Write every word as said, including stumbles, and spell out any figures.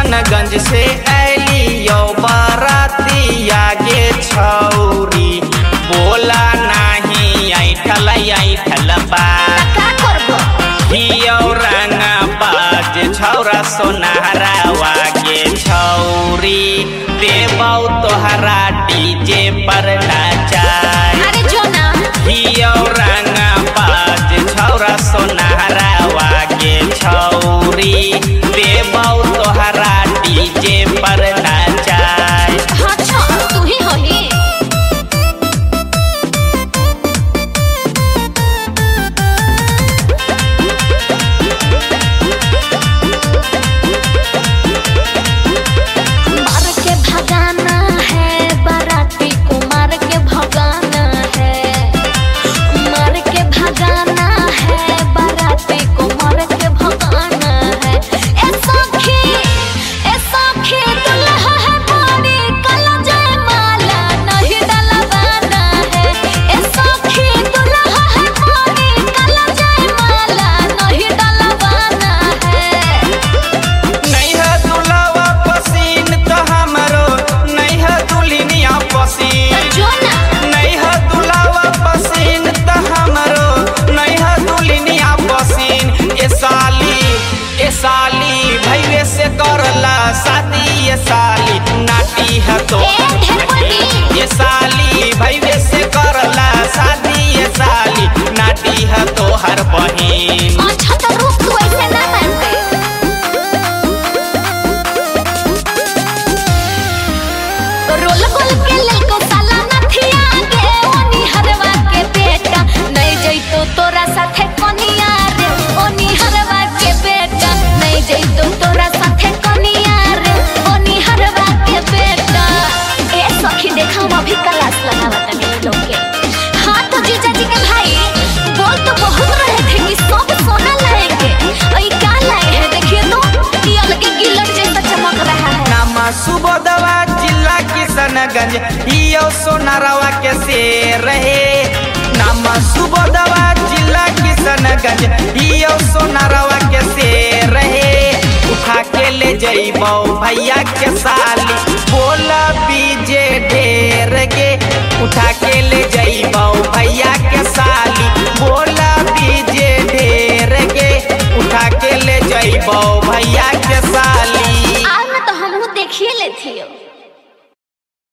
किशनगंज से अलियो बारातिया गे छौरी बोला नहीं ऐठल ऐठल बा हियो रंग बाज छौरा सोनारावा गे छौरी देबौ तोहरा डीजे पर नाचाय अरे जो ना हियो रंग बाज छौरा सोनारावा गे छौरी देबौ तोहरा डीजे पर नाचाय। अच्छा तू ही होही मार के भगाना है बाराती को मार के भगाना है मार के भगाना है बाराती को मार के भगाना है ए सखी ए सखी दुल्हा है बड़ी काला जय माला नहीं डलवाना है ए सखी दुल्हा है बड़ी काला जय माला नहीं डलवाना है। नहीं है दुलावा पसीन तो हमरो नहीं है दुल्हनिया पसीन जो ना नहीं है दुलावा पसीन तो हमरो नहीं है दुल्हनिया पसीन ए साली ए साली भैया से करला शादी ये साली नाटी है तो ए ढेरपटी ये साली भैया से करला शादी ये साली नाटी है तो हर बहिन। अच्छा तो रुक तू ऐसे ना मानते रोल गोल के लेको साला नथिया गे ओनी हरवा के बेटा नहीं जइतो तोरा साथे कनिया रे ओनी हरवा के बेटा नहीं जइतो तोरा साथे कनिया रे ओनी हरवा के बेटा। ए सखी देखा हम अभी क्लास लगावा तनी लोग के हाँ तो जीजा जी के भाई बोल तो बहुत रहे थे कि सब सोना लाएंगे और क्या लाए हैं देखिए तो ये अलग गिलट जैसा चमक रहा है। नामा सुबोधवा जिला किशनगंज हियो सोनारावा के शेर रहे नामा सुबोधवा जिला किशनगंज हियो सोनारावा के शेर रहे उठा के ले जइबौ भैया के साली बोला बीजे ढेर गे उठा के ले जइबौ भैया के साली बोला बीजे ढेर गे उठा के ले जइबौ भैया के साली आज में तो हम देखिए लेती हो।